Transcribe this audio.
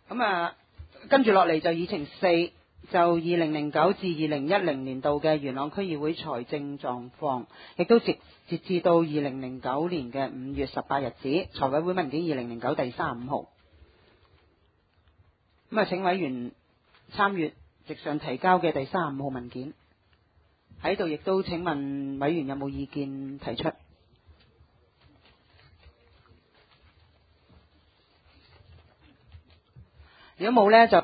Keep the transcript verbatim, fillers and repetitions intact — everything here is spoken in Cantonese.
咁啊，跟住落嚟就議程四，就二零零九至二零一零年度嘅元朗區議會財政狀況，亦都截截至到二零零九年嘅五月十八日止，財委會文件二零零九第三十五號。咁啊，請委員參閱席上提交嘅第三十五號文件。喺度亦都請問委員有冇意見提出？如果冇呢，就